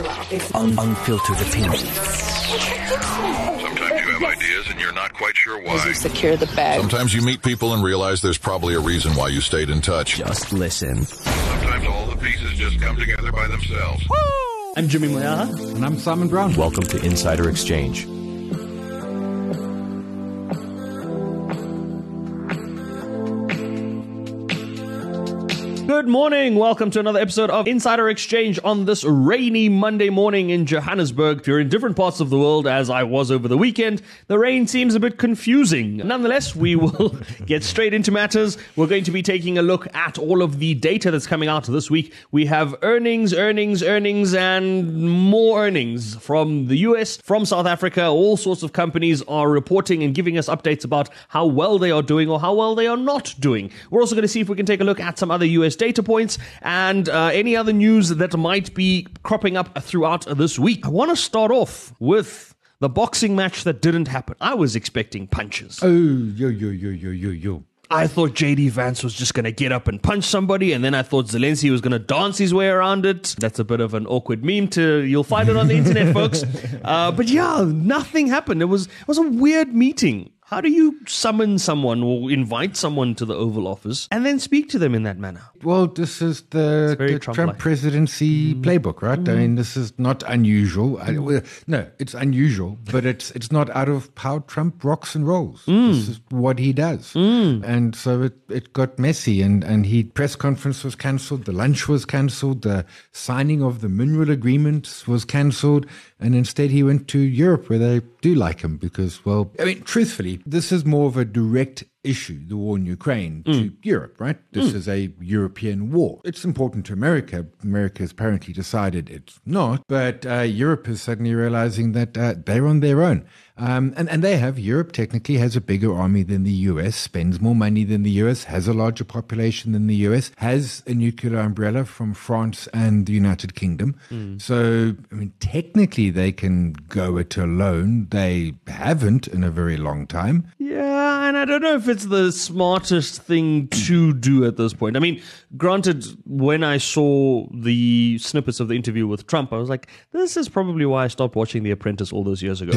Unfiltered opinion. Sometimes you have ideas and you're not quite sure why. As you secure the bag. Sometimes you meet people and realize there's probably a reason why you stayed in touch. Just listen. Sometimes all the pieces just come together by themselves. I'm Jimmy Moyaha. And I'm Simon Brown. Welcome to Insider Exchange. Good morning. Welcome to another episode of Insider Exchange on this rainy Monday morning in Johannesburg. If you're in different parts of the world, as I was over the weekend, the rain seems a bit confusing. Nonetheless, we will get straight into matters. We're going to be taking a look at all of the data that's coming out this week. We have earnings, and more earnings from the US, from South Africa. All sorts of companies are reporting and giving us updates about how well they are doing or how well they are not doing. We're also going to see if we can take a look at some other US data points and any other news that might be cropping up throughout this week. I want to start off with the boxing match that didn't happen. I was expecting punches. Oh, yo. I thought JD Vance was just going to get up and punch somebody, and then I thought Zelensky was going to dance his way around it. That's a bit of an awkward meme. You'll find it on the internet, folks. But yeah, nothing happened. It was a weird meeting. How do you summon someone or invite someone to the Oval Office and then speak to them in that manner? Well, this is the Trump presidency playbook, right? I mean, this is not unusual. No, it's unusual, but it's not out of how Trump rocks and rolls. This is what he does. And so it got messy, and he press conference was cancelled, the lunch was cancelled, the signing of the mineral agreement was cancelled, and instead he went to Europe where they do like him because, well, I mean, truthfully, this is more of a direct issue, the war in Ukraine, to Europe, right? This is a European war. It's important to America. America has apparently decided it's not, but Europe is suddenly realizing that they're on their own. And Europe technically has a bigger army than the US, spends more money than the US, has a larger population than the US, has a nuclear umbrella from France and the United Kingdom. So, I mean, technically they can go it alone. They haven't in a very long time. Yeah, and I don't know if it's the smartest thing to do at this point. I mean, granted, when I saw the snippets of the interview with Trump, I was like, this is probably why I stopped watching The Apprentice all those years ago.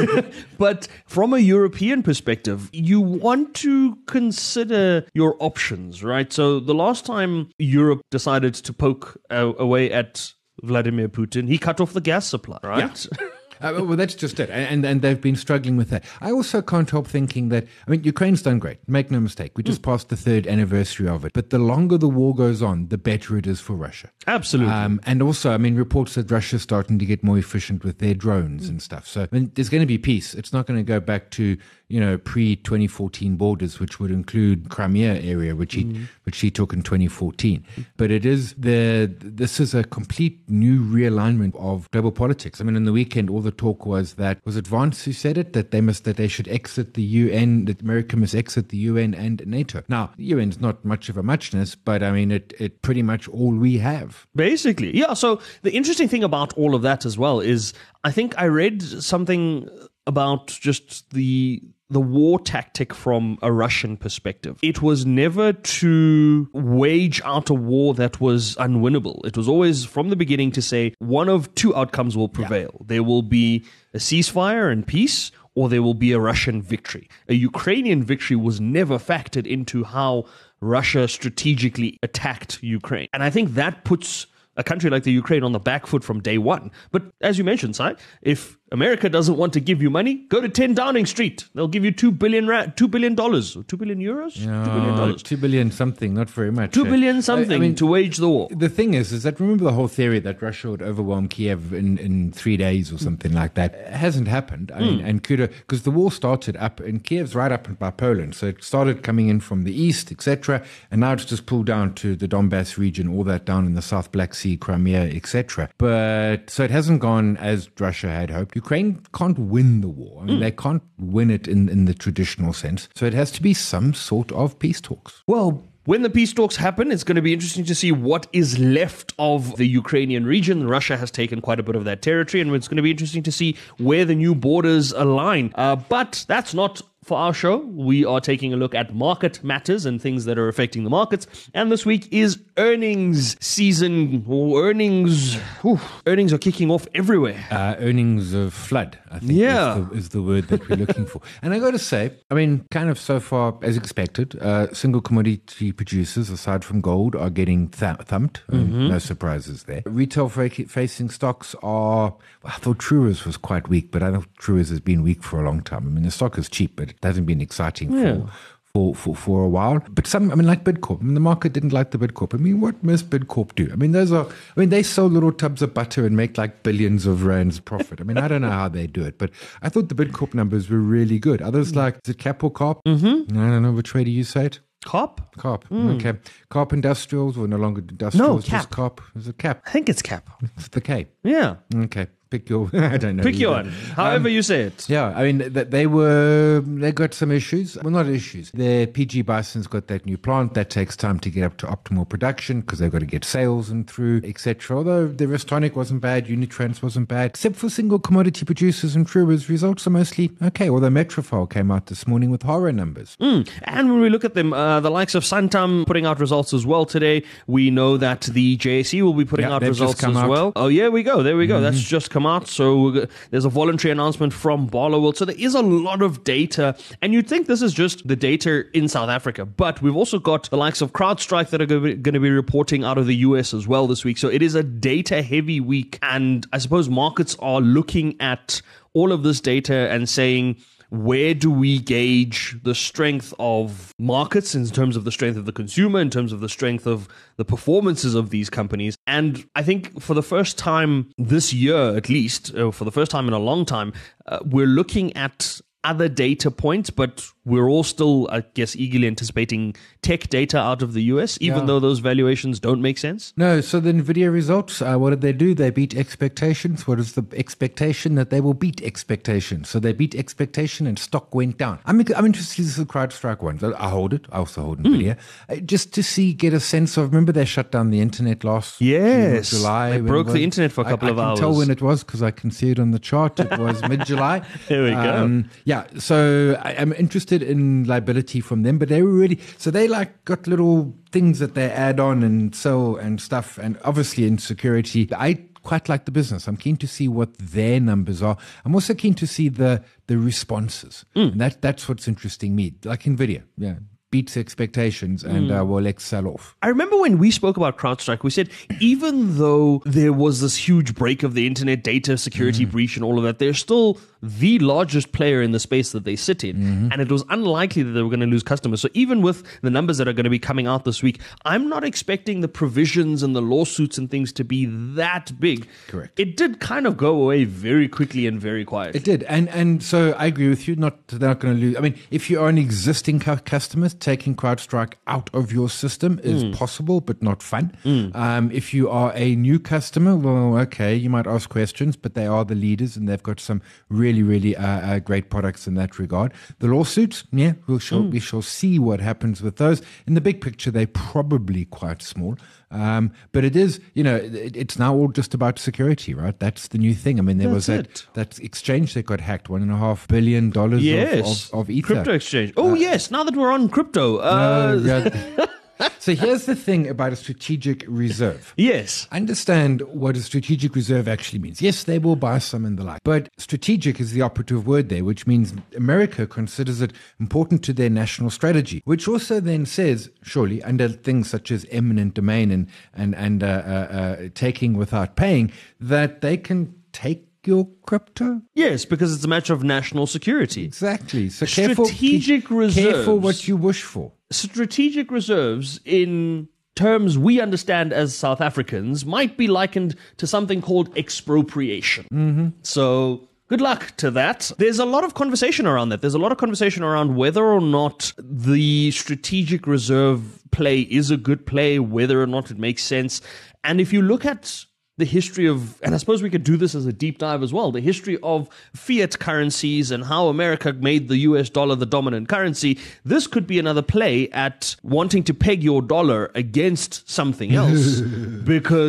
But from a European perspective, you want to consider your options, right? So the last time Europe decided to poke away at Vladimir Putin, he cut off the gas supply, right? Yeah. Well, that's just it. And they've been struggling with that. I also can't help thinking that, I mean, Ukraine's done great. Make no mistake. We just passed the 3rd anniversary of it. But the longer the war goes on, the better it is for Russia. Absolutely. And also, I mean, reports that Russia's starting to get more efficient with their drones and stuff. So, I mean, there's going to be peace. It's not going to go back to, pre-2014 borders, which would include Crimea area, which he took in 2014. But this is a complete new realignment of global politics. I mean, in the weekend, all the talk was it Vance who said it, that they should exit the UN, that America must exit the UN and NATO. Now, the UN's not much of a muchness, but I mean, it pretty much all we have. Basically, yeah. So the interesting thing about all of that as well is, I think I read something about just the war tactic from a Russian perspective. It was never to wage out a war that was unwinnable. It was always from the beginning to say one of two outcomes will prevail. Yeah. There will be a ceasefire and peace, or there will be a Russian victory. A Ukrainian victory was never factored into how Russia strategically attacked Ukraine. And I think that puts a country like the Ukraine on the back foot from day one. But as you mentioned, Si, if America doesn't want to give you money, go to 10 Downing Street. They'll give you $2 billion or $2 billion euros? $2 billion? $2 billion something, not very much. $2 billion something to wage the war. The thing is that, remember the whole theory that Russia would overwhelm Kiev in 3 days or something like that? It hasn't happened. I mean, and because the war started up, and Kiev's right up by Poland, so it started coming in from the east, etc., and now it's just pulled down to the Donbass region, all that down in the South Black Sea, Crimea, etc. But so it hasn't gone as Russia had hoped. Ukraine can't win the war. I mean, they can't win it in the traditional sense. So it has to be some sort of peace talks. Well, when the peace talks happen, it's going to be interesting to see what is left of the Ukrainian region. Russia has taken quite a bit of that territory, and it's going to be interesting to see where the new borders align. But that's not for our show. We are taking a look at market matters and things that are affecting the markets. And this week is earnings season, or earnings. Earnings are kicking off everywhere. Earnings of flood, I think, is the word that we're looking for. And I got to say, I mean, kind of so far as expected, single commodity producers, aside from gold, are getting thumped. No surprises there. Retail-facing stocks are, I thought Truworths was quite weak, but I know Truworths has been weak for a long time. I mean, the stock is cheap, but it hasn't been exciting for a while. But some, I mean, like Bidcorp. I mean, the market didn't like the Bidcorp. I mean, what must Bidcorp do? I mean, they sell little tubs of butter and make like billions of rands profit. I mean, I don't know how they do it, but I thought the Bidcorp numbers were really good. Others like, is it Cap or Carp? I don't know which way do you say it? Carp? Okay. Carp Industrials, or no longer Industrials, Cap. Just Carp. Is it Cap? I think it's Cap. It's the K. Yeah. Okay. Pick your, I don't know. Pick your one. However you say it. Yeah, I mean, they got some issues. Well, not issues. Their PG Bison's got that new plant. That takes time to get up to optimal production because they've got to get sales and through, etc. Although the Restonic wasn't bad, Unitrans wasn't bad, except for single commodity producers and Truworths, results are mostly okay. Although Metrofile came out this morning with horror numbers. And when we look at them, the likes of Santam putting out results as well today. We know that the JSE will be putting out results as well. Oh, yeah, we go. There we go. That's just come out. So there's a voluntary announcement from Barloworld. So there is a lot of data. And you'd think this is just the data in South Africa. But we've also got the likes of CrowdStrike that are going to be reporting out of the US as well this week. So it is a data-heavy week. And I suppose markets are looking at all of this data and saying, where do we gauge the strength of markets in terms of the strength of the consumer, in terms of the strength of the performances of these companies? And I think for the first time this year, at least, for the first time in a long time, we're looking at other data points, but we're all still, I guess, eagerly anticipating tech data out of the US, even though those valuations don't make sense. No, so the NVIDIA results, what did they do? They beat expectations. What is the expectation? That they will beat expectations. So they beat expectation and stock went down. I'm interested to see the CrowdStrike one. I hold it. I also hold NVIDIA. Just to get a sense of, remember they shut down the internet last July? They broke the internet for a couple of hours. I can tell when it was because I can see it on the chart. It was mid-July. There we go. Yeah, so I'm interested in liability from them, but they were really, so they like got little things that they add on and sell and stuff, and obviously in security. I quite like the business. I'm keen to see what their numbers are. I'm also keen to see the responses. And that's what's interesting me, like NVIDIA. Yeah. Beats expectations and will sell off. I remember when we spoke about CrowdStrike, we said even though there was this huge break of the internet data security breach and all of that, they're still the largest player in the space that they sit in. And it was unlikely that they were going to lose customers. So even with the numbers that are going to be coming out this week, I'm not expecting the provisions and the lawsuits and things to be that big. Correct. It did kind of go away very quickly and very quietly. It did. And so I agree with you. They're not going to lose. I mean, if you are an existing customer, taking CrowdStrike out of your system is possible, but not fun. If you are a new customer, well, okay, you might ask questions, but they are the leaders and they've got some really, really great products in that regard. The lawsuits, yeah, we shall see what happens with those. In the big picture, they're probably quite small. But it is, it's now all just about security, right? That's the new thing. I mean, there was that exchange that got hacked, $1.5 billion of Ether. Crypto exchange. Oh, yes. Now that we're on crypto. So here's the thing about a strategic reserve. Yes. Understand what a strategic reserve actually means. Yes, they will buy some and the like. But strategic is the operative word there, which means America considers it important to their national strategy, which also then says, surely, under things such as eminent domain and taking without paying, that they can take your crypto? Yes, because it's a matter of national security. Exactly. So strategic reserves. Careful what you wish for. Strategic reserves, in terms we understand as South Africans, might be likened to something called expropriation. So good luck to that. There's a lot of conversation around that. There's a lot of conversation around whether or not the strategic reserve play is a good play, whether or not it makes sense. And if you look at the history of, and I suppose we could do this as a deep dive as well, the history of fiat currencies and how America made the US dollar the dominant currency, this could be another play at wanting to peg your dollar against something else because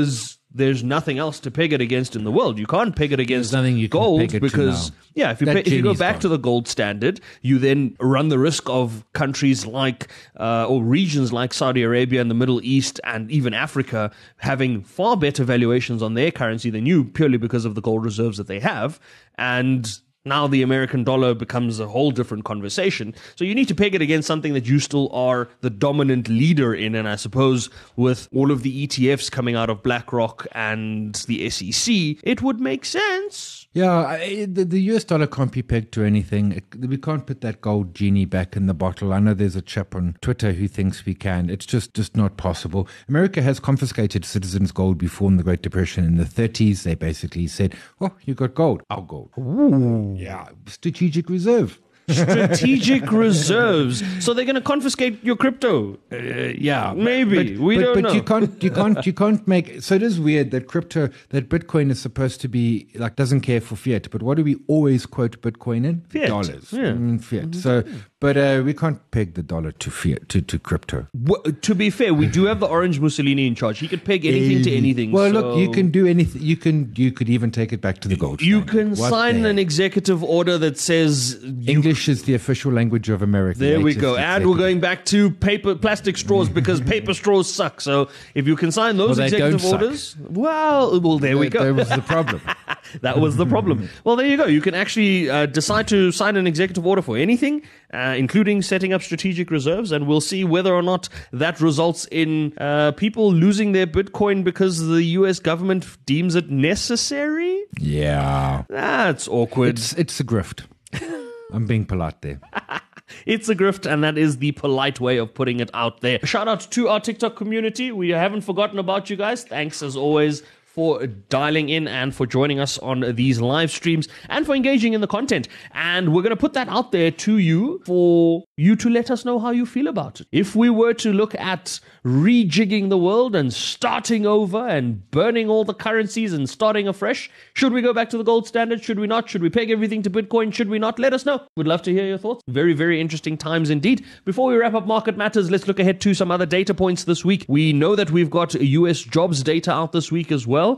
there's nothing else to peg it against in the world. You can't peg it against nothing you can gold peg it because, to now. if you go back to the gold standard, you then run the risk of countries like, or regions like Saudi Arabia and the Middle East and even Africa having far better valuations on their currency than you, purely because of the gold reserves that they have. And now the American dollar becomes a whole different conversation. So you need to peg it against something that you still are the dominant leader in. And I suppose with all of the ETFs coming out of BlackRock and the SEC, it would make sense. Yeah, the US dollar can't be pegged to anything. We can't put that gold genie back in the bottle. I know there's a chap on Twitter who thinks we can. It's just not possible. America has confiscated citizens' gold before in the Great Depression in the 30s. They basically said, oh, you got gold. Our gold. Ooh. Yeah, strategic reserve. Strategic reserves. So they're going to confiscate your crypto. Yeah, maybe we don't know. But you can't make. So it is weird that Bitcoin is supposed to be like doesn't care for fiat. But what do we always quote Bitcoin in? Fiat. Dollars. Yeah. Fiat. So, but we can't peg the dollar to fiat to crypto. Well, to be fair, we do have the Orange Mussolini in charge. He could peg anything to anything. Well, so look, you can do anything. You could even take it back to the gold. You can sign an executive order that says English is the official language of America. There we go. And we're going back to plastic straws because paper straws suck. So if you can sign those executive orders, well, there we go. That was the problem. That was the problem. Well, there you go. You can actually decide to sign an executive order for anything, including setting up strategic reserves, and we'll see whether or not that results in people losing their Bitcoin because the US government deems it necessary. Yeah. That's awkward. It's a grift. I'm being polite there. It's a grift, and that is the polite way of putting it out there. Shout out to our TikTok community. We haven't forgotten about you guys. Thanks as always for dialing in and for joining us on these live streams and for engaging in the content. And we're going to put that out there to you for you to let us know how you feel about it. If we were to look at rejigging the world and starting over and burning all the currencies and starting afresh, should we go back to the gold standard? Should we not? Should we peg everything to Bitcoin? Should we not? Let us know. We'd love to hear your thoughts. Very, very interesting times indeed. Before we wrap up Market Matters, let's look ahead to some other data points this week. We know that we've got US jobs data out this week as well.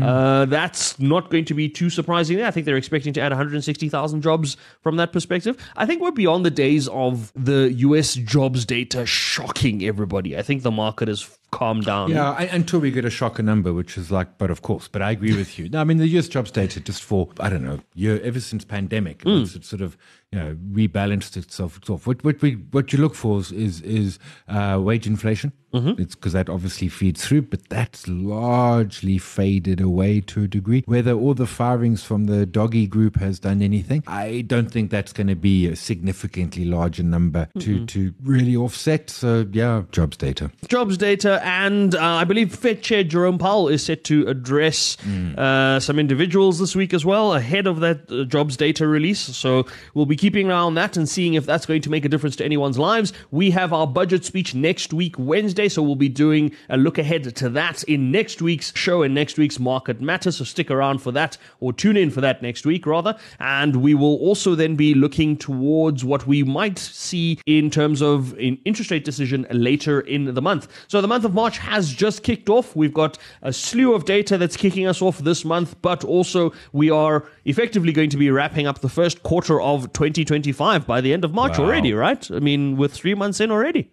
That's not going to be too surprising. I think they're expecting to add 160,000 jobs from that perspective. I think we're beyond the days of the US jobs data shocking everybody. I think the market has calmed down. Yeah, until we get a shocker number, which is like, but of course, but I agree with you. No, I mean, the US jobs data just for, I don't know, ever since pandemic, it's sort of, rebalanced itself. What you look for is wage inflation. It's because that obviously feeds through, but that's largely faded away to a degree. Whether all the firings from the doggy group has done anything, I don't think that's going to be a significantly larger number to really offset. So yeah, jobs data. Jobs data, and I believe Fed Chair Jerome Powell is set to address some individuals this week as well ahead of that jobs data release. So we'll be keeping an eye on that and seeing if that's going to make a difference to anyone's lives. We have our budget speech next week, Wednesday. So we'll be doing a look ahead to that in next week's show and next week's Market Matters. So stick around for that, or tune in for that next week rather. And we will also then be looking towards what we might see in terms of an interest rate decision later in the month. So the month of March has just kicked off. We've got a slew of data that's kicking us off this month, but also we are effectively going to be wrapping up the first quarter of 2025 by the end of March already, right? I mean, with 3 months in already.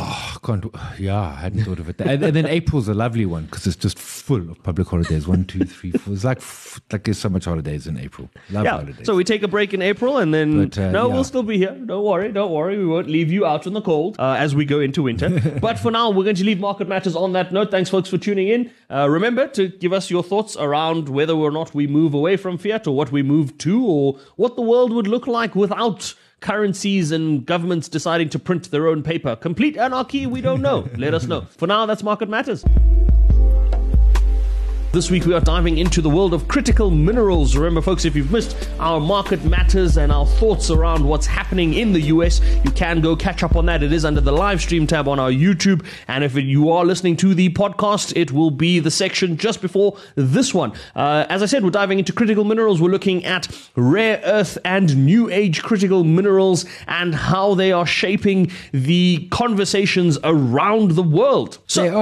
I hadn't thought of it. And then April's a lovely one because it's just full of public holidays. 1, 2, 3, 4. It's like there's so much holidays in April. Holidays. So we take a break in April and then we'll still be here. Don't worry. We won't leave you out in the cold as we go into winter. But for now, we're going to leave Market Matters on that note. Thanks, folks, for tuning in. Remember to give us your thoughts around whether or not we move away from fiat or what we move to, or what the world would look like without currencies and governments deciding to print their own paper. Complete anarchy? We don't know. Let us know. For now, that's Market Matters. This week we are diving into the world of critical minerals. Remember, folks, if you've missed our Market Matters and our thoughts around what's happening in the US, you can go catch up on that. It is under the live stream tab on our YouTube. And if you are listening to the podcast, it will be the section just before this one. As I said, we're diving into critical minerals. We're looking at rare earth and new age critical minerals and how they are shaping the conversations around the world. So,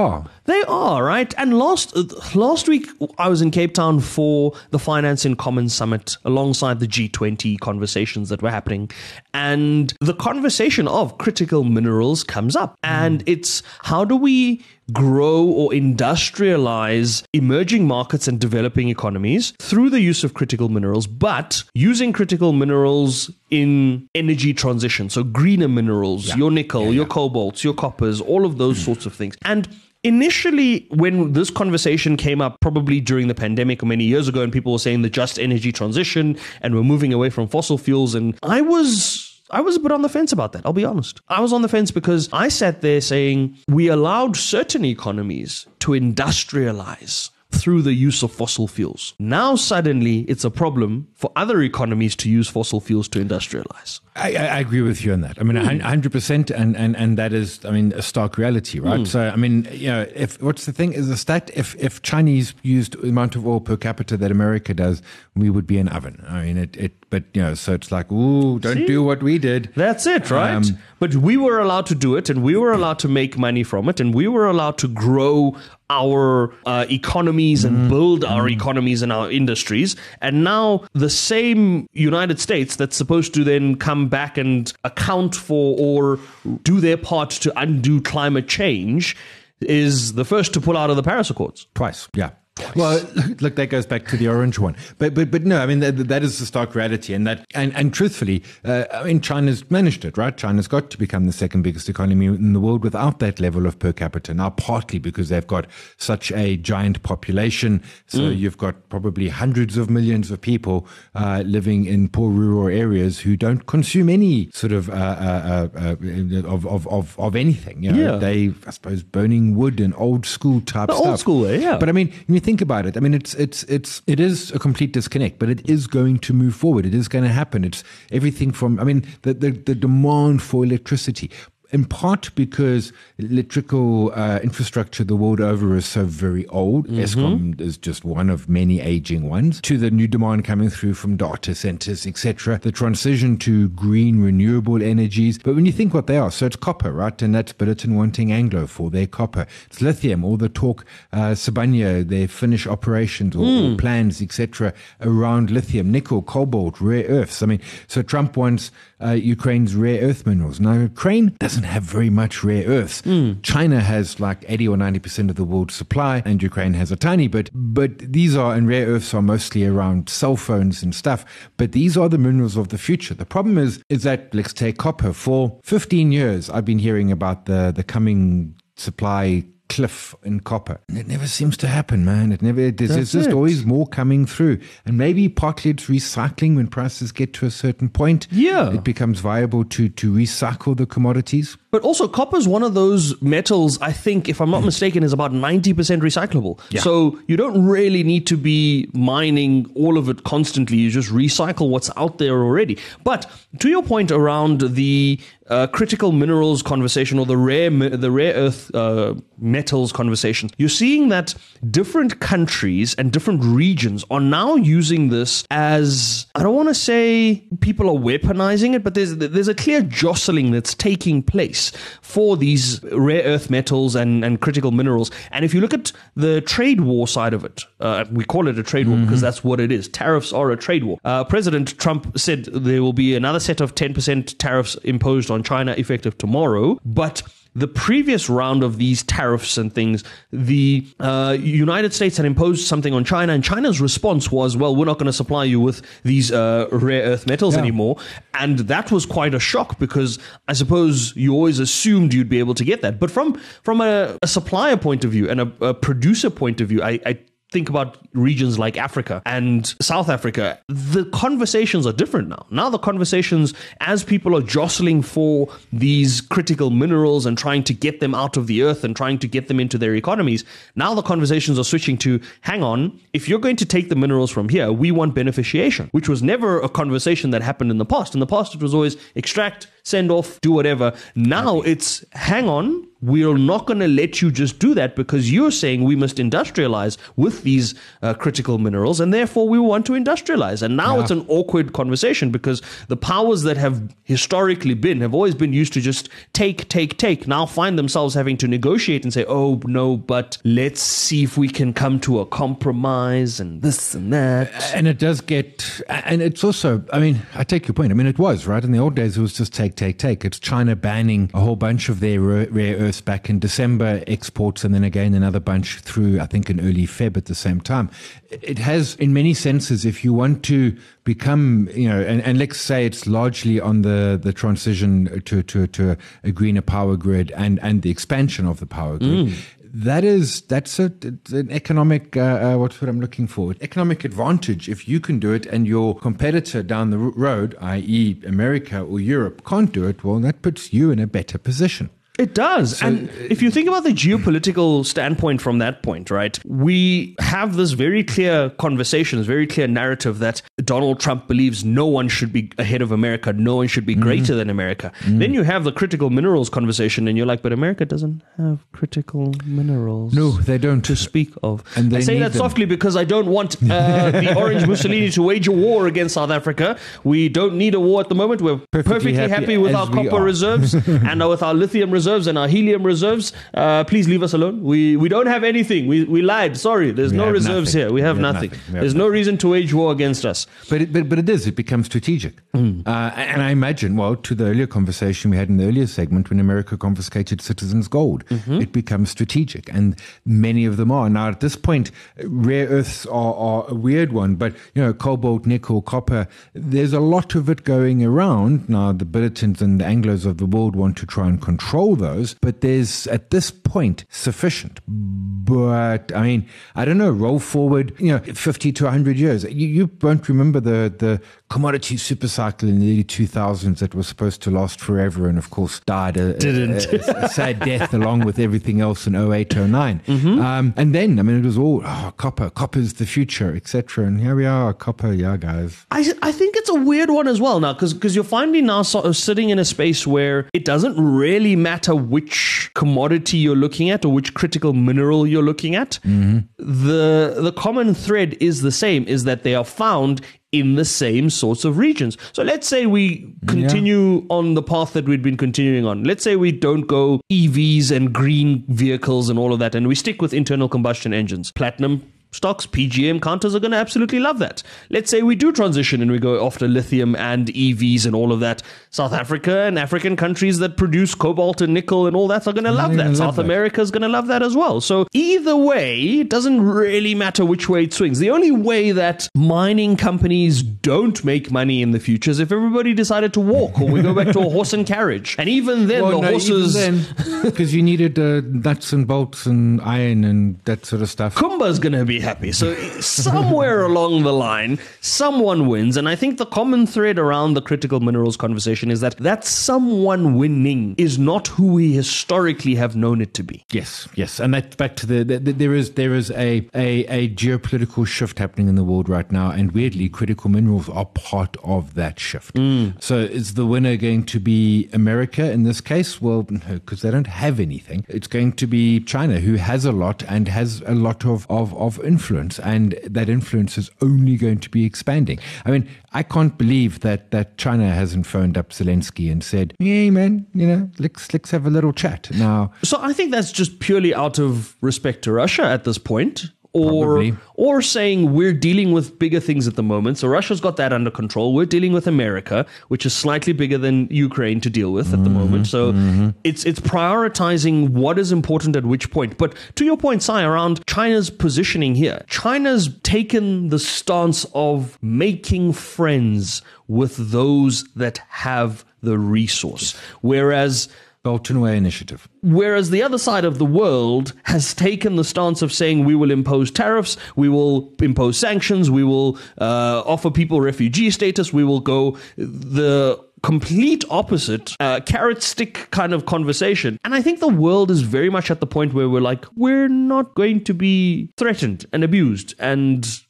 They are, right? And last week, I was in Cape Town for the Finance in Commons Summit alongside the G20 conversations that were happening. And the conversation of critical minerals comes up. And it's how do we grow or industrialize emerging markets and developing economies through the use of critical minerals, but using critical minerals in energy transition. So greener minerals, your nickel, your cobalts, your coppers, all of those sorts of things. And initially, when this conversation came up, probably during the pandemic or many years ago, and people were saying the just energy transition and we're moving away from fossil fuels, and I was a bit on the fence about that, I'll be honest. I was on the fence because I sat there saying we allowed certain economies to industrialize through the use of fossil fuels. Now suddenly it's a problem for other economies to use fossil fuels to industrialize. I agree with you on that. I mean, 100%, and that is, I mean, a stark reality, right? So, I mean, what's the thing is the stat, if Chinese used the amount of oil per capita that America does, we would be an oven. I mean, but so it's like, ooh, don't do what we did. That's it, right? But we were allowed to do it, and we were allowed to make money from it, and we were allowed to grow our economies and build our economies and our industries. And now the same United States that's supposed to then come back and account for or do their part to undo climate change is the first to pull out of the Paris Accords. Twice, yeah. Well, look, that goes back to the orange one, but no, I mean that is the stark reality, and truthfully, I mean China's managed it, right? China's got to become the second biggest economy in the world without that level of per capita. Now, partly because they've got such a giant population, so you've got probably hundreds of millions of people living in poor rural areas who don't consume any sort of anything. They, I suppose, burning wood and old school type stuff. Old school way, yeah. But I mean, when you think about it, I mean, it is a complete disconnect, but it is going to move forward. It is going to happen. It's everything from, I mean, the demand for electricity. In part because electrical infrastructure the world over is so very old. Eskom is just one of many aging ones. To the new demand coming through from data centers, etc. The transition to green renewable energies. But when you think what they are, so it's copper, right? And that's Billiton wanting Anglo for their copper. It's lithium, all the talk, Sibanye, their Finnish operations or plans, etc. around lithium, nickel, cobalt, rare earths. I mean, so Trump wants Ukraine's rare earth minerals. Now, Ukraine doesn't have very much rare earths. China has like 80 or 90% of the world's supply, and Ukraine has a tiny bit. But these are, and rare earths are mostly around cell phones and stuff. But these are the minerals of the future. The problem is that, let's take copper. For 15 years, I've been hearing about the coming supply cliff in copper. And it never seems to happen, man. There's just always more coming through. And maybe partly it's recycling. When prices get to a certain point, it becomes viable to recycle the commodities. But also, copper is one of those metals, I think, if I'm not mistaken, is about 90% recyclable. Yeah. So you don't really need to be mining all of it constantly. You just recycle what's out there already. But to your point around the critical minerals conversation or the rare earth metals conversation, you're seeing that different countries and different regions are now using this as, I don't want to say people are weaponizing it, but there's a clear jostling that's taking place for these rare earth metals and critical minerals. And if you look at the trade war side of it, we call it a trade war because that's what it is. Tariffs are a trade war. President Trump said there will be another set of 10% tariffs imposed on China effective tomorrow, but the previous round of these tariffs and things, the United States had imposed something on China, and China's response was, well, we're not going to supply you with these rare earth metals anymore. And that was quite a shock because I suppose you always assumed you'd be able to get that. But from a supplier point of view and a producer point of view, I think about regions like Africa and South Africa, the conversations are different now. Now the conversations, as people are jostling for these critical minerals and trying to get them out of the earth and trying to get them into their economies, now the conversations are switching to, hang on, if you're going to take the minerals from here, we want beneficiation, which was never a conversation that happened in the past. In the past, it was always extract, send off, do whatever. Now it's, hang on, we're not going to let you just do that because you're saying we must industrialize with these critical minerals, and therefore we want to industrialize. And now it's an awkward conversation because the powers that have historically have always been used to just take, now find themselves having to negotiate and say, oh, no, but let's see if we can come to a compromise and this and that. And it does get, and it's also, I mean, I take your point. I mean, it was, right? In the old days, it was just take. It's China banning a whole bunch of their rare earths back in December exports, and then again another bunch through, I think, in early Feb at the same time. It has, in many senses, if you want to become, and let's say it's largely on the transition to a greener power grid and the expansion of the power grid. That's an economic, what's what I'm looking for? Economic advantage if you can do it and your competitor down the road, i.e. America or Europe, can't do it, well, that puts you in a better position. It does. So, and if you think about the geopolitical standpoint from that point, right, we have this very clear conversation, this very clear narrative that Donald Trump believes no one should be ahead of America, no one should be greater than America. Then you have the critical minerals conversation and you're like, but America doesn't have critical minerals. No, they don't. To speak of. And I say that softly because I don't want the Orange Mussolini to wage a war against South Africa. We don't need a war at the moment. We're perfectly happy with our copper reserves and with our lithium reserves and our helium reserves. Please leave us alone. We don't have anything. We lied. Sorry. There's no reserves here. We have nothing. There's no reason to wage war against us. But it becomes strategic. And I imagine, well, to the earlier conversation we had in the earlier segment, when America confiscated citizens' gold, it becomes strategic. And many of them are. Now, at this point, rare earths are a weird one, but, cobalt, nickel, copper, there's a lot of it going around. Now, the Billitons and the Anglos of the world want to try and control those, but there's, at this point, sufficient. But, I mean, I don't know, roll forward, 50 to 100 years. You won't remember the commodity supercycle in the early 2000s that was supposed to last forever and, of course, died a sad death along with everything else in 08, 09. And then, I mean, it was all, copper's the future, etc. And here we are, copper, yeah, guys. I think it's a weird one as well now, because you're finally now sort of sitting in a space where it doesn't really matter which commodity you're looking at or which critical mineral you're looking at. The common thread is the same, is that they are found in the same sorts of regions. So let's say we continue on the path that we'd been continuing on. Let's say we don't go EVs and green vehicles and all of that, and we stick with internal combustion engines. Platinum stocks, PGM counters are going to absolutely love that. Let's say we do transition and we go after lithium and EVs and all of that. South Africa and African countries that produce cobalt and nickel and all that are going to love that. South America is going to love that as well. So either way, it doesn't really matter which way it swings. The only way that mining companies don't make money in the future is if everybody decided to walk or we go back to a horse and carriage. And even then, horses... Because you needed nuts and bolts and iron and that sort of stuff. Kumba's going to be happy. So somewhere along the line, someone wins. And I think the common thread around the critical minerals conversation is that someone winning is not who we historically have known it to be. Yes. And that's back to there is a geopolitical shift happening in the world right now. And weirdly, critical minerals are part of that shift. So is the winner going to be America in this case? Well, no, because they don't have anything. It's going to be China, who has a lot and has a lot of influence, and that influence is only going to be expanding. I mean, I can't believe that China hasn't phoned up Zelensky and said, "Hey, man, let's have a little chat now." So I think that's just purely out of respect to Russia at this point. Or saying we're dealing with bigger things at the moment. So Russia's got that under control. We're dealing with America, which is slightly bigger than Ukraine to deal with at the moment. So it's prioritizing what is important at which point. But to your point, Sai, around China's positioning here, China's taken the stance of making friends with those that have the resource. Whereas Belt and Way Initiative. Whereas the other side of the world has taken the stance of saying we will impose tariffs, we will impose sanctions, we will offer people refugee status, we will go the complete opposite carrot stick kind of conversation. And I think the world is very much at the point where we're like, we're not going to be threatened and abused and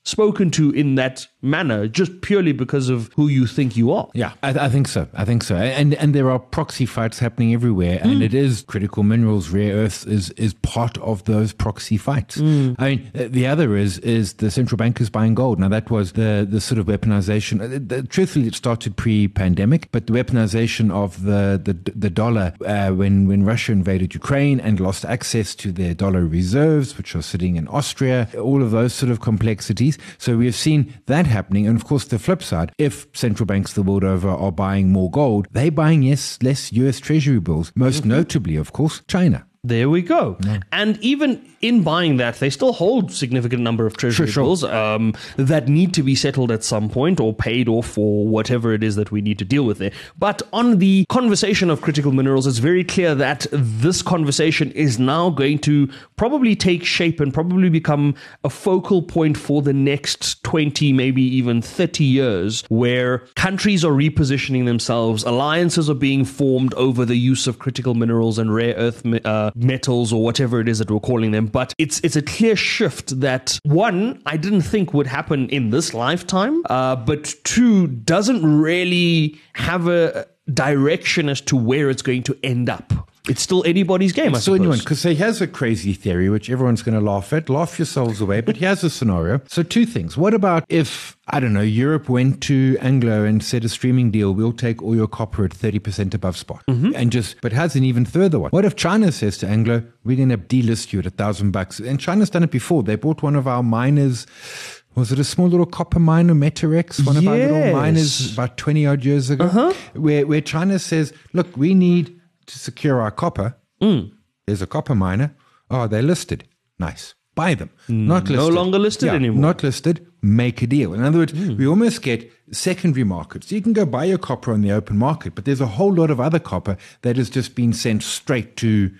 spoken to in that manner just purely because of who you think you are. Yeah, I think so. And there are proxy fights happening everywhere, and it is critical minerals, rare earths is part of those proxy fights. I mean, the other is the central bankers buying gold. Now, that was the sort of weaponization. Truthfully, it started pre-pandemic, but the weaponization of the dollar when Russia invaded Ukraine and lost access to their dollar reserves, which are sitting in Austria, all of those sort of complexities. So we have seen that happening. And of course, the flip side, if central banks the world over are buying more gold, they're buying less US Treasury bills, most notably, of course, China. There we go. Yeah. And even in buying that, they still hold significant number of treasury bills that need to be settled at some point or paid off for whatever it is that we need to deal with there. But on the conversation of critical minerals, it's very clear that this conversation is now going to probably take shape and probably become a focal point for the next 20, maybe even 30 years, where countries are repositioning themselves, alliances are being formed over the use of critical minerals and rare earth metals or whatever it is that we're calling them. But it's a clear shift that, one, I didn't think would happen in this lifetime, but two, doesn't really have a direction as to where it's going to end up. It's still anybody's game, I suppose. Because he has a crazy theory, which everyone's going to laugh at. Laugh yourselves away. But here's a scenario. So two things. What about if, I don't know, Europe went to Anglo and said a streaming deal, we'll take all your copper at 30% above spot. But has an even further one. What if China says to Anglo, we're going to delist you at $1,000? And China's done it before. They bought one of our miners. Was it a small little copper miner, Metarex, one of our little miners about 20 odd years ago, where China says, look, we need to secure our copper. There's a copper miner. Oh, they're listed. Nice. Buy them. Not listed. No longer listed anymore. Not listed. Make a deal. In other words, we almost get secondary markets. You can go buy your copper on the open market, but there's a whole lot of other copper that has just been sent straight to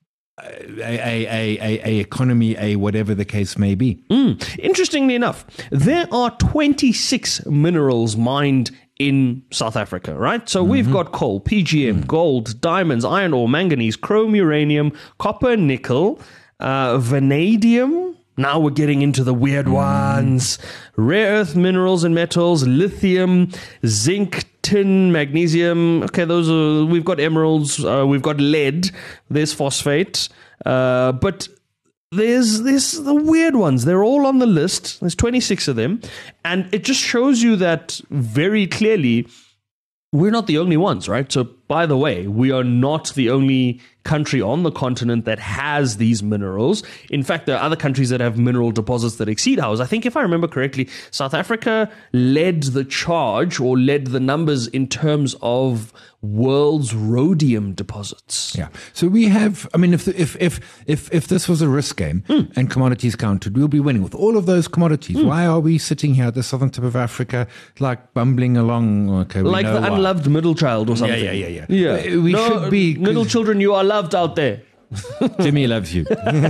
a economy, a whatever the case may be. Interestingly enough, there are 26 minerals mined in South Africa, right? So we've got coal, PGM, gold, diamonds, iron ore, manganese, chrome, uranium, copper, nickel, vanadium. Now we're getting into the weird ones. Rare earth minerals and metals, lithium, zinc, tin, magnesium. Okay, those are, we've got emeralds, we've got lead, there's phosphate, but there's the weird ones. They're all on the list. There's 26 of them. And it just shows you that very clearly we're not the only ones, right? So, by the way, we are not the only country on the continent that has these minerals. In fact, there are other countries that have mineral deposits that exceed ours. I think if I remember correctly, South Africa led the charge or led the numbers in terms of world's rhodium deposits. Yeah. So we have, I mean, if this was a risk game and commodities counted, we'll be winning with all of those commodities. Why are we sitting here at the southern tip of Africa, like bumbling along? Okay, we like know the unloved middle child or something. Yeah. We should be. Middle children, you are loved out there. Jimmy loves you.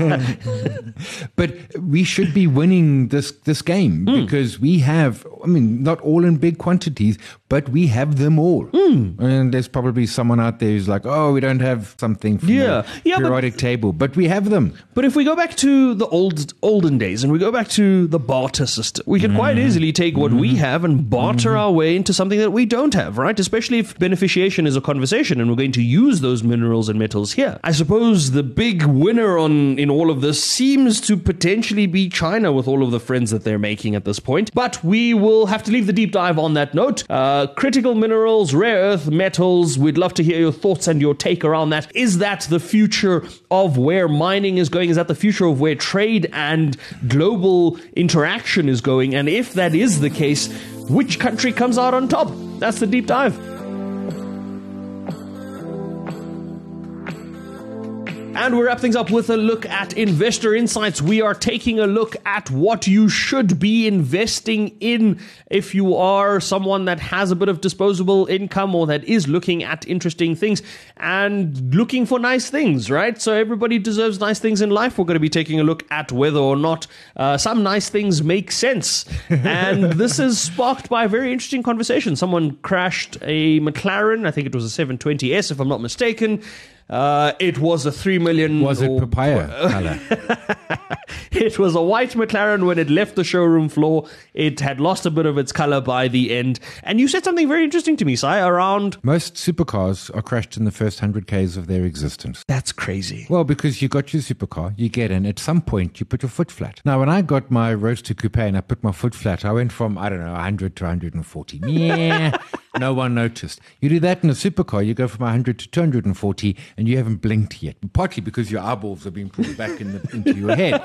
But we should be winning this game because we have, I mean, not all in big quantities, but we have them all. And there's probably someone out there who's like, oh, we don't have something from the periodic table, but we have them. But if we go back to the olden days and we go back to the barter system, we can quite easily take what we have and barter our way into something that we don't have, right? Especially if beneficiation is a conversation and we're going to use those minerals and metals here. I suppose the big winner in all of this seems to potentially be China with all of the friends that they're making at this point. But we will have to leave the deep dive on that note. Critical minerals, rare earth metals, we'd love to hear your thoughts and your take around that. Is that the future of where mining is going? Is that the future of where trade and global interaction is going? And if that is the case, which country comes out on top? That's the deep dive. And we wrap things up with a look at Investor Insights. We are taking a look at what you should be investing in if you are someone that has a bit of disposable income or that is looking at interesting things and looking for nice things, right? So everybody deserves nice things in life. We're going to be taking a look at whether or not some nice things make sense. And this is sparked by a very interesting conversation. Someone crashed a McLaren. I think it was a 720S, if I'm not mistaken. It was a 3 million. Was it papaya color? It was a white McLaren when it left the showroom floor. It had lost a bit of its color by the end. And you said something very interesting to me, Si, around... Most supercars are crashed in the first 100 Ks of their existence. That's crazy. Well, because you got your supercar, you get in, at some point you put your foot flat. Now, when I got my Roadster Coupe and I put my foot flat, I went from, 100 to 140. Yeah, no one noticed. You do that in a supercar, you go from 100 to 240 and you haven't blinked yet. Partly because your eyeballs are being pulled back into your head.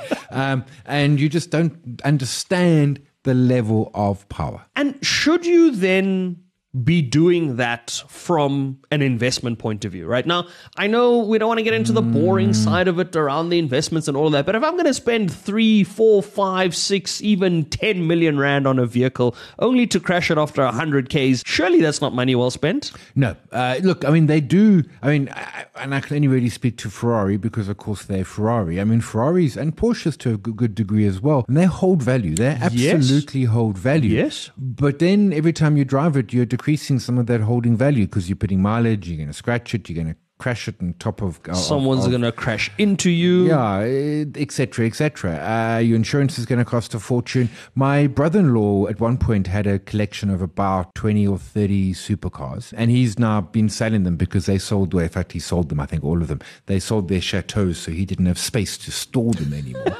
And you just don't understand the level of power. And should you then be doing that from an investment point of view, right? Now, I know we don't want to get into the boring side of it around the investments and all of that, but if I'm going to spend 3, 4, 5, 6, even 10 million rand on a vehicle only to crash it after 100 Ks, surely that's not money well spent? No. Look, they do, and I can only really speak to Ferrari because, of course, they're Ferrari. Ferraris and Porsches to a good degree as well, and they hold value. They absolutely hold value. Yes. But then every time you drive it, you're decreasing some of that holding value because you're putting mileage, you're going to scratch it, you're going to crash it on top of... Someone's going to crash into you. Yeah, etc., etc. Your insurance is going to cost a fortune. My brother-in-law at one point had a collection of about 20 or 30 supercars, and he's now been selling them because they sold, in fact, he sold them, I think all of them. They sold their chateaus, so he didn't have space to store them anymore.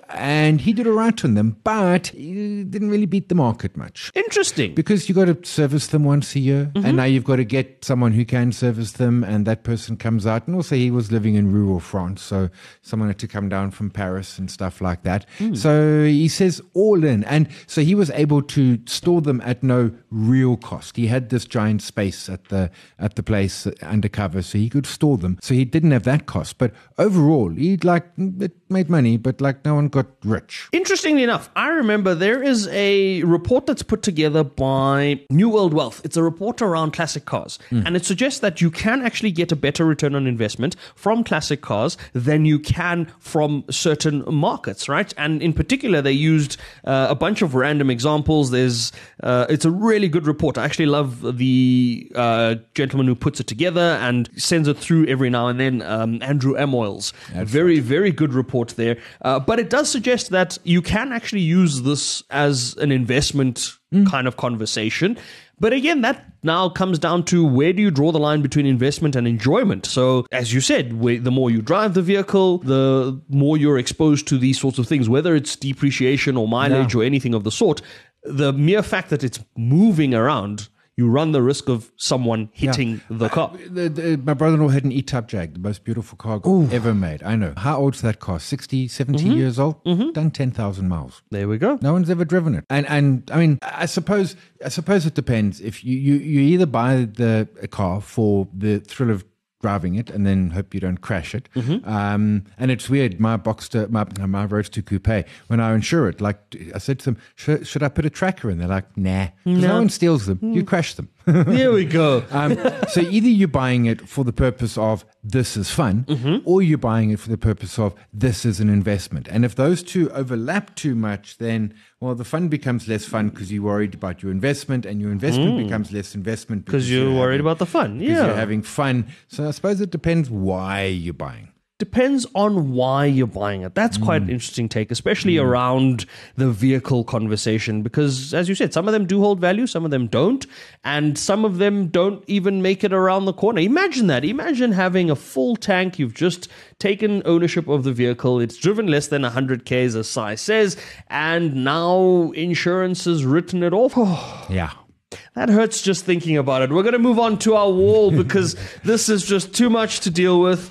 And he did all right on them, but he didn't really beat the market much. Interesting. Because you got to service them once a year, and now you've got to get someone who can service them, and that person comes out. And also he was living in rural France, so someone had to come down from Paris and stuff like that. So he says all in. And so he was able to store them at no real cost. He had this giant space at the place undercover, so he could store them. So he didn't have that cost. But overall, it made money, but no one got rich. Interestingly enough, I remember there is a report that's put together by New World Wealth. It's a report around classic cars, and it suggests that you can actually get a better return on investment from classic cars than you can from certain markets, right? And in particular, they used a bunch of random examples. It's a really good report. I actually love the gentleman who puts it together and sends it through every now and then, Andrew Amoyles. Very, very good report there. But it does suggest that you can actually use this as an investment kind of conversation. But again, that now comes down to where do you draw the line between investment and enjoyment? So, as you said, the more you drive the vehicle, the more you're exposed to these sorts of things, whether it's depreciation or mileage or anything of the sort. The mere fact that it's moving around, you run the risk of someone hitting the car. My brother-in-law had an E-Type Jag, the most beautiful car ever made. I know. How old's that car? 60, 70 years old? Done 10,000 miles. There we go. No one's ever driven it. And I suppose it depends. If you either buy a car for the thrill of driving it and then hope you don't crash it. And it's weird, my Roadster Coupe, when I insure it, I said to them, should I put a tracker in? They're like, nah. No one steals them. You crash them. There we go. So either you're buying it for the purpose of this is fun, or you're buying it for the purpose of this is an investment. And if those two overlap too much, then, well, the fun becomes less fun because you're worried about your investment, and your investment becomes less investment because you're worried about the fun. Because you're having fun. So I suppose it depends why you're buying. Depends on why you're buying it. That's quite an interesting take, especially around the vehicle conversation, because as you said, some of them do hold value, some of them don't, and some of them don't even make it around the corner. Imagine that. Imagine having a full tank. You've just taken ownership of the vehicle. It's driven less than 100 Ks, as Sai says, and now insurance has written it off. Yeah. That hurts just thinking about it. We're going to move on to our wall because this is just too much to deal with.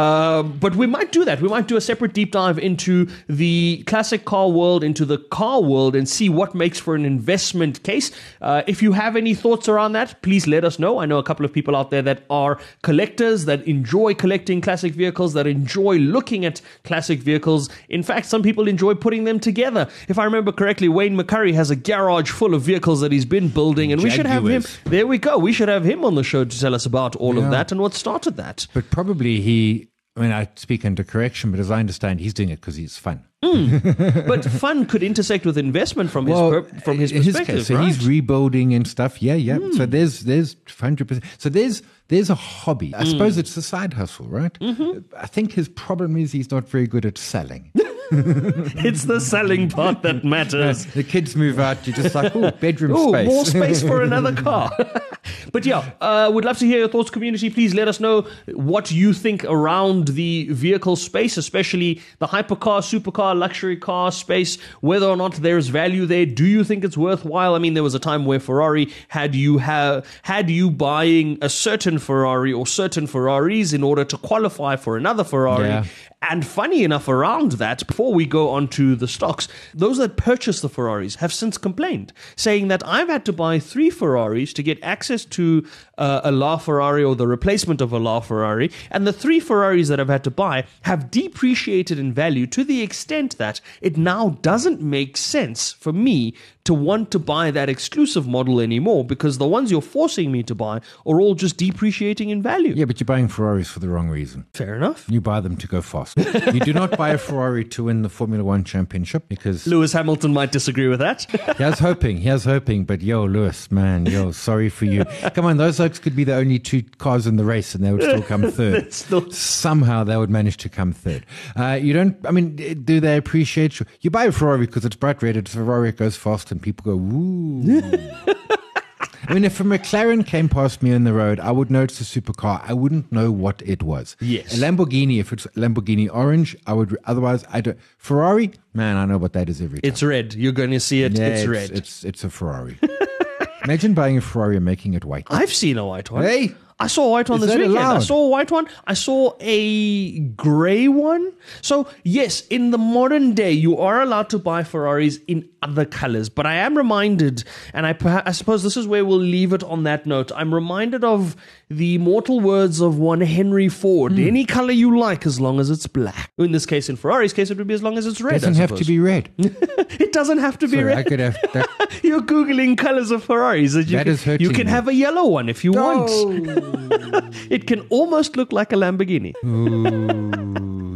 But we might do that. We might do a separate deep dive into the classic car world, into the car world, and see what makes for an investment case. If you have any thoughts around that, please let us know. I know a couple of people out there that are collectors, that enjoy collecting classic vehicles, that enjoy looking at classic vehicles. In fact, some people enjoy putting them together. If I remember correctly, Wayne McCurry has a garage full of vehicles that he's been building, and we should have him. There we go. We should have him on the show to tell us about all of that and what started that. But probably he I mean, I speak under correction, but as I understand, he's doing it because he's fun. But fun could intersect with investment from his perspective, case, so right? he's rebuilding and stuff. Yeah. So there's 100%. So there's a hobby. I suppose it's a side hustle, right? I think his problem is he's not very good at selling. It's the selling part that matters. The kids move out, you're just like, bedroom space. More space for another car. But yeah, would love to hear your thoughts, community. Please let us know what you think around the vehicle space, especially the hypercar, supercar, luxury car space, whether or not there's value there. Do you think it's worthwhile? I mean, there was a time where Ferrari had you buying a certain Ferrari or certain Ferraris in order to qualify for another Ferrari. Yeah. And funny enough, around that, before we go on to the stocks, those that purchased the Ferraris have since complained, saying that I've had to buy 3 Ferraris to get access to a LaFerrari or the replacement of a LaFerrari, and the 3 Ferraris that I've had to buy have depreciated in value to the extent that it now doesn't make sense for me to want to buy that exclusive model anymore, because the ones you're forcing me to buy are all just depreciating in value. Yeah, but you're buying Ferraris for the wrong reason. Fair enough. You buy them to go fast. You do not buy a Ferrari to win the Formula One championship, because Lewis Hamilton might disagree with that. He was hoping, but Lewis, man, sorry for you. Come on, those folks could be the only 2 cars in the race and they would still come third. Somehow they would manage to come third. Do they appreciate you buy a Ferrari because it's bright red, it's a Ferrari, it goes fast and people go, ooh. I mean, if a McLaren came past me on the road, I would know it's a supercar. I wouldn't know what it was. Yes. A Lamborghini, if it's Lamborghini orange, I would. Otherwise, I don't. Ferrari, man, I know what that is every time. It's red. You're going to see it. Yeah, it's red. It's a Ferrari. Imagine buying a Ferrari and making it white. I've seen a white one. Hey. I saw a white one this weekend. I saw a white one. I saw a grey one. So, yes, in the modern day, you are allowed to buy Ferraris in other colors. But I am reminded, and I suppose this is where we'll leave it on that note. I'm reminded of the immortal words of one Henry Ford. Any color you like, as long as it's black. In this case, in Ferrari's case, it would be as long as it's red. It doesn't have to be red. It doesn't have to be red. I could have that. You're Googling colors of Ferraris. That is hurting You can me. have a yellow one if you want. It can almost look like a Lamborghini. Ooh,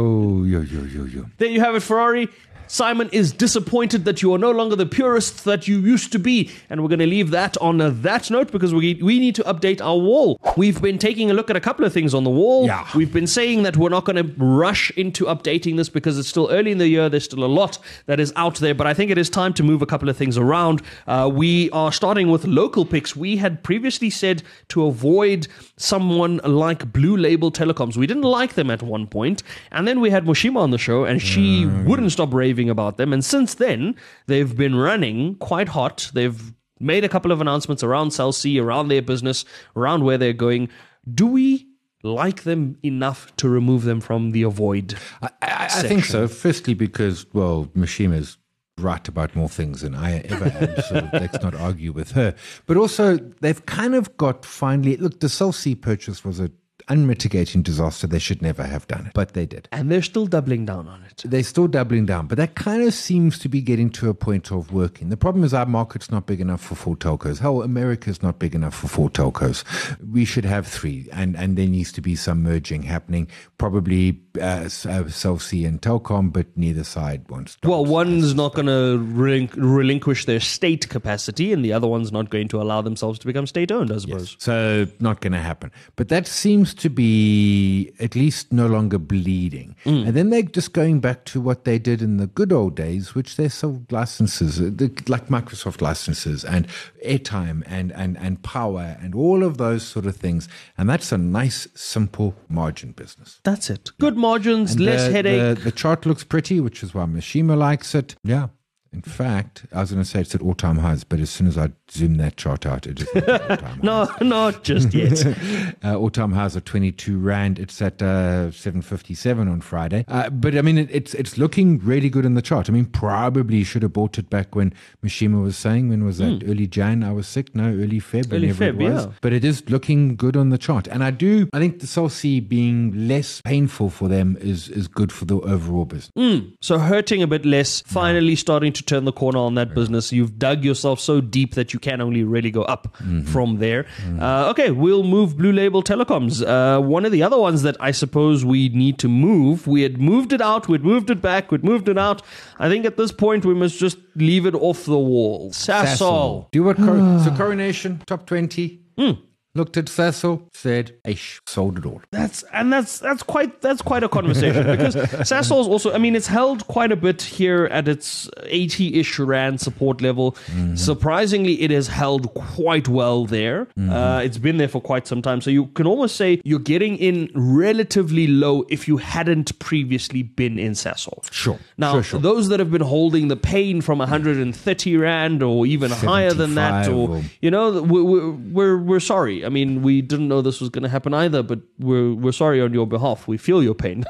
yo. There you have it, Ferrari. Simon is disappointed that you are no longer the purist that you used to be. And we're going to leave that on that note because we need to update our wall. We've been taking a look at a couple of things on the wall. Yeah. We've been saying that we're not going to rush into updating this because it's still early in the year. There's still a lot that is out there. But I think it is time to move a couple of things around. We are starting with local picks. We had previously said to avoid someone like Blue Label Telecoms. We didn't like them at one point. And then we had Moshima on the show and she wouldn't stop raving about them, and since then they've been running quite hot. They've made a couple of announcements around Cell C, around their business, around where they're going. Do we like them enough to remove them from the avoid? I think so. Firstly, because Moshima's right about more things than I ever am, so let's not argue with her. But also, they've kind of got finally. Look, the Cell C purchase was a unmitigating disaster. They should never have done it, but they did. And they're still doubling down on it. They're still doubling down, but that kind of seems to be getting to a point of working. The problem is our market's not big enough for 4 telcos. Hell, America's not big enough for 4 telcos. We should have 3, and there needs to be some merging happening. Probably Cell C and Telkom, but neither side wants to. Well, one's not going to relinquish their state capacity, and the other one's not going to allow themselves to become state-owned, I suppose. Yes. So, not going to happen. But that seems to be at least no longer bleeding. And then they're just going back to what they did in the good old days, which they sold licenses, like Microsoft licenses and airtime and power and all of those sort of things. And that's a nice, simple margin business. That's it. Good margins, and less headache. The chart looks pretty, which is why Moshima likes it. Yeah. In fact, I was going to say it's at all-time highs, but as soon as I zoom that chart out, it is at all-time highs. No, not just yet. All-time highs are 22 Rand. It's at 757 on Friday. But, I mean, it's looking really good in the chart. I mean, probably should have bought it back when Moshima was saying, when was that? Early Jan, I was sick? No, early Feb. Early Feb, yeah. But it is looking good on the chart. And I think the Cell C being less painful for them is good for the overall business. So hurting a bit less, finally starting to turn the corner on that business. You've dug yourself so deep that you can only really go up from there. Okay, we'll move Blue Label Telecoms. One of the other ones that I suppose we need to move. We had moved it out, we'd moved it back, we'd moved it out. I think at this point we must just leave it off the wall. Sasol. Do what? So Coronation, top 20. Looked at Sasol, said, "Aish, sold it all." That's quite a conversation because Sasol's also, I mean, it's held quite a bit here at its 80-ish rand support level. Surprisingly, it has held quite well there. It's been there for quite some time, so you can almost say you're getting in relatively low if you hadn't previously been in Sasol. Sure. Now, those that have been holding the pain from 130 rand or even higher than that, or you know, we're sorry. I mean, we didn't know this was going to happen either, but we're sorry on your behalf. We feel your pain.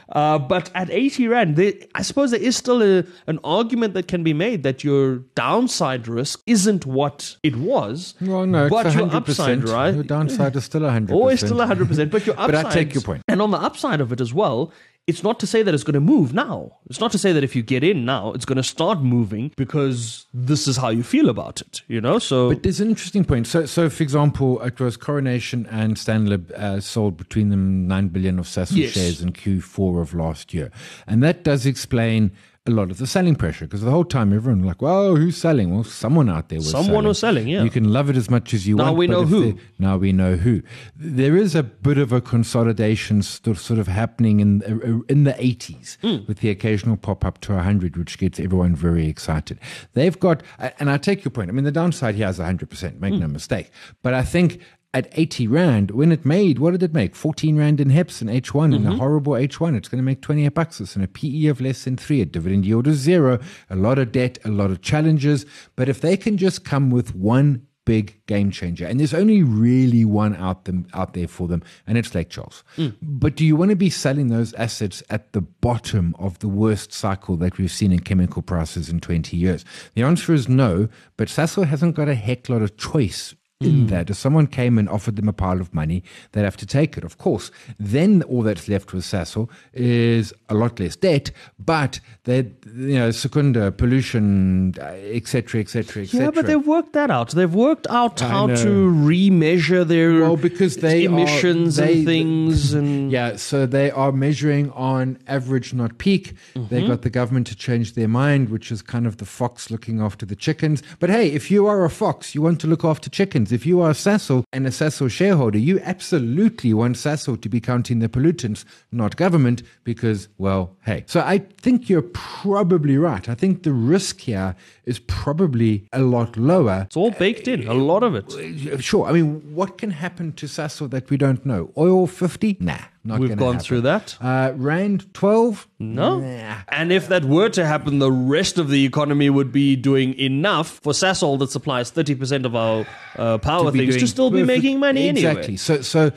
But at 80 rand, I suppose there is still an argument that can be made that your downside risk isn't what it was. Well, no, but it's 100%. Your upside, right? Your downside is still 100%. Always still 100%, but your upside. But I take your point. And on the upside of it as well, it's not to say that it's going to move now. It's not to say that if you get in now, it's going to start moving because this is how you feel about it, you know? So, but there's an interesting point. So for example, it was Coronation and Stanlib sold between them 9 billion of Sasol shares in Q4 of last year. And that does explain a lot of the selling pressure, because the whole time everyone was like, well, who's selling? Well, someone out there was selling. Someone was selling, yeah. You can love it as much as you want. Now we know who. Now we know who. There is a bit of a consolidation sort of happening in the 80s with the occasional pop up to 100, which gets everyone very excited. They've got, and I take your point, I mean, the downside here is 100%, make no mistake. But I think at 80 rand, when it made, what did it make? 14 rand in HEPS in H1, in a horrible H1. It's going to make 28 bucks. It's in a PE of less than 3, a dividend yield of 0, a lot of debt, a lot of challenges. But if they can just come with one big game changer, and there's only really one out there for them, and it's Lake Charles. But do you want to be selling those assets at the bottom of the worst cycle that we've seen in chemical prices in 20 years? The answer is no, but Sasol hasn't got a heck lot of choice in that. If someone came and offered them a pile of money, they'd have to take it, of course. Then all that's left with Sasol is a lot less debt, but they, secunda, pollution, etc., etc., etc. Yeah, but they've worked that out. They've worked out how to remeasure their because they emissions and things. And so they are measuring on average, not peak. They got the government to change their mind, which is kind of the fox looking after the chickens. But hey, if you are a fox, you want to look after chickens. If you are Sasol and a Sasol shareholder, you absolutely want Sasol to be counting the pollutants, not government, because, well, hey. So I think you're probably right. I think the risk here is probably a lot lower. It's all baked in, a lot of it. Sure. I mean, what can happen to Sasol that we don't know? Oil 50? Nah. We've gone through that. Rand 12? No. Nah. And if that were to happen, the rest of the economy would be doing enough for Sasol that supplies 30% of our power things to still be making money anyway. Exactly.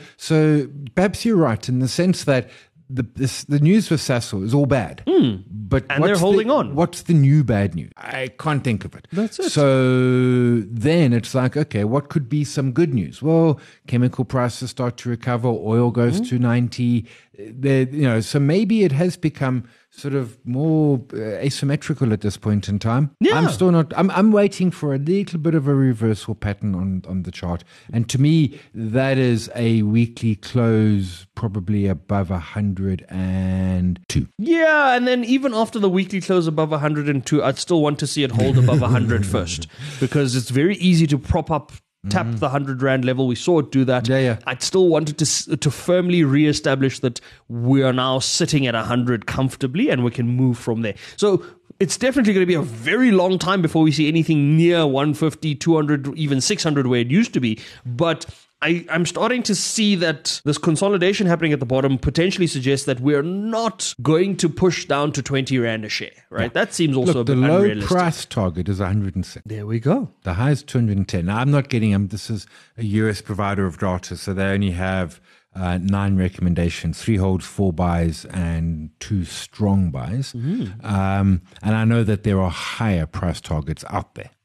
So perhaps you're right in the sense that the news with Sasol is all bad. But they're holding on. What's the new bad news? I can't think of it. That's it. So then it's like, okay, what could be some good news? Well, chemical prices start to recover. Oil goes to 90. So maybe it has become sort of more asymmetrical at this point in time. Yeah. I'm still not. I'm waiting for a little bit of a reversal pattern on the chart, and to me, that is a weekly close probably above 102. Yeah, and then even after the weekly close above 102, I'd still want to see it hold above 100 first, because it's very easy to tap the 100 rand level. We saw it do that. Yeah. I'd still wanted to firmly reestablish that we are now sitting at 100 comfortably and we can move from there. So it's definitely going to be a very long time before we see anything near 150, 200, even 600 where it used to be. But I'm starting to see that this consolidation happening at the bottom potentially suggests that we're not going to push down to 20 rand a share, right? Yeah. That seems also a bit unrealistic. The low price target is 106. There we go. The high is 210. Now, I'm not getting them. This is a US provider of data, so they only have 9 recommendations, 3 holds, 4 buys, and 2 strong buys. And I know that there are higher price targets out there.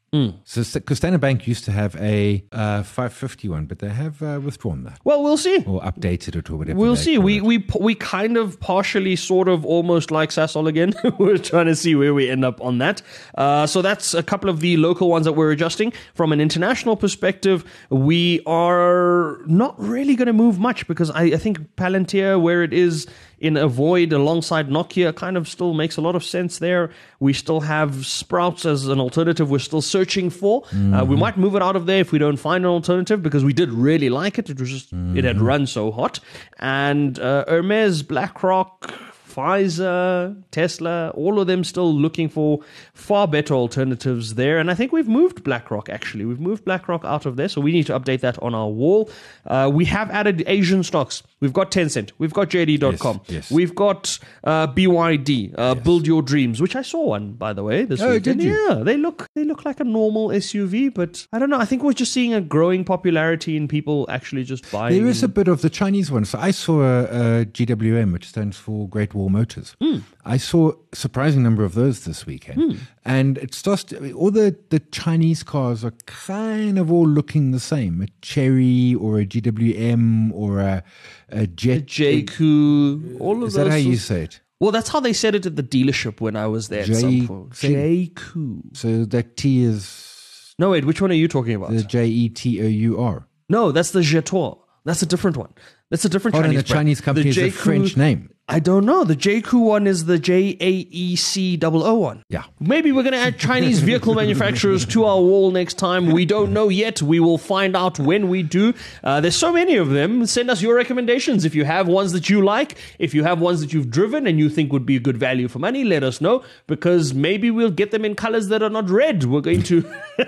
So, because Standard Bank used to have a 550 one, but they have withdrawn that. Well, we'll see. Or updated it or whatever. We'll see. We kind of partially, sort of, almost like Sasol again. We're trying to see where we end up on that. So that's a couple of the local ones that we're adjusting. From an international perspective, we are not really going to move much because I think Palantir, where it is in a void alongside Nokia, kind of still makes a lot of sense there. We still have Sprouts as an alternative we're still searching for. We might move it out of there if we don't find an alternative, because we did really like it. It was just, it had run so hot. And Hermes, BlackRock, Pfizer, Tesla, all of them still looking for far better alternatives there. And I think we've moved BlackRock, actually. We've moved BlackRock out of there, so we need to update that on our wall. We have added Asian stocks. We've got Tencent. We've got JD.com. Yes. We've got BYD, Build Your Dreams, which I saw one, by the way, this week. Did you? Yeah, they look like a normal SUV, but I don't know. I think we're just seeing a growing popularity in people actually just buying. There is a bit of the Chinese one. So I saw a GWM, which stands for Great Wall Motors. I saw a surprising number of those this weekend. And it starts to, all the Chinese cars are kind of all looking the same. A Chery or a GWM or a Jet. JQ, all of those. Is that how you say it? Well, that's how they said it at the dealership when I was there at some point. JQ. So that T is... No, wait, which one are you talking about? The JETOUR. No, that's the Jetor. That's a different one. That's a different Chinese brand. The Chinese company is a French name. I don't know. The JQ one is the JAEC00 one. Yeah. Maybe we're going to add Chinese vehicle manufacturers to our wall next time. We don't know yet. We will find out when we do. There's so many of them. Send us your recommendations. If you have ones that you like, if you have ones that you've driven and you think would be a good value for money, let us know, because maybe we'll get them in colors that are not red. We're going to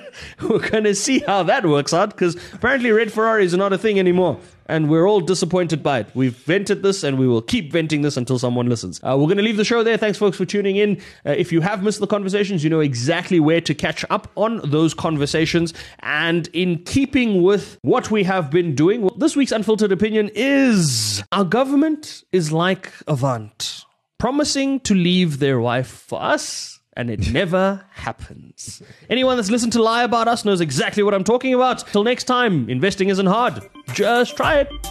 see how that works out, because apparently red Ferraris are not a thing anymore. And we're all disappointed by it. We've vented this and we will keep venting this until someone listens. We're going to leave the show there. Thanks, folks, for tuning in. If you have missed the conversations, you know exactly where to catch up on those conversations. And in keeping with what we have been doing, this week's Unfiltered Opinion is: our government is like Avant, promising to leave their wife for us, and it never happens. Anyone that's listened to Lie About Us knows exactly what I'm talking about. Till next time, investing isn't hard. Just try it.